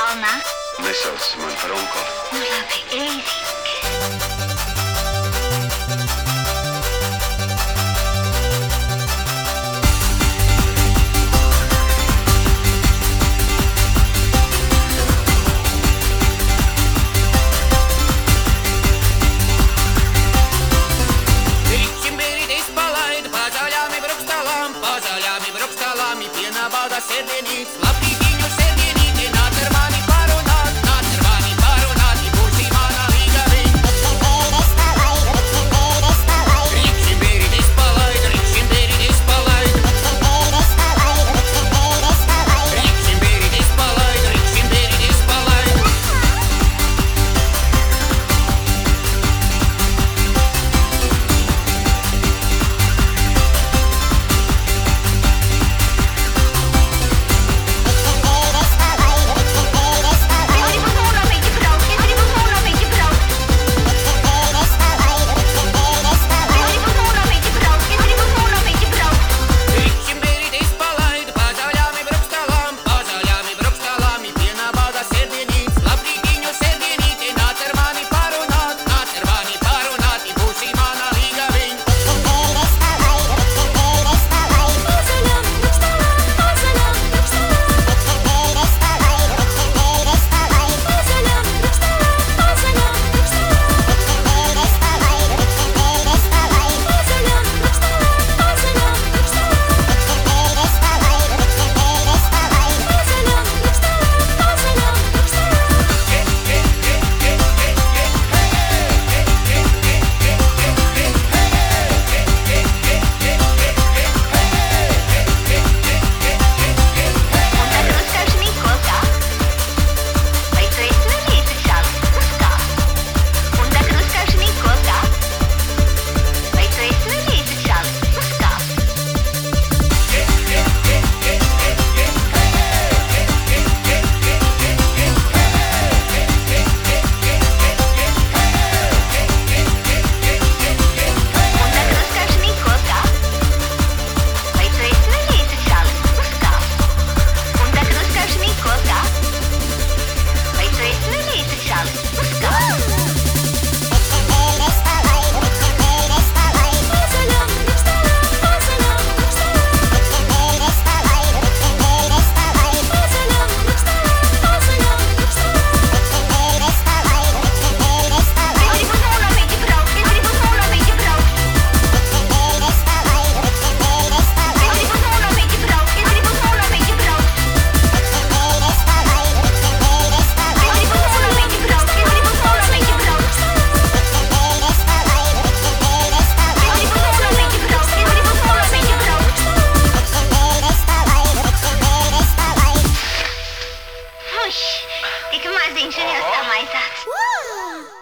Melna. Nesauc man par onkuli. Nu labi, Eizīte. Sēdienīts, labdīgiņu sēdienīti, nāc ar mani parunāt, nāc ar mani parunāt, būsi mana līgavī. Rikšķim bērītis palaid, rikšķim bērītis palaid. Rikšķim bērītis palaid, rikšķim bērītis palaid. Tik maziņš un jau samaisāts.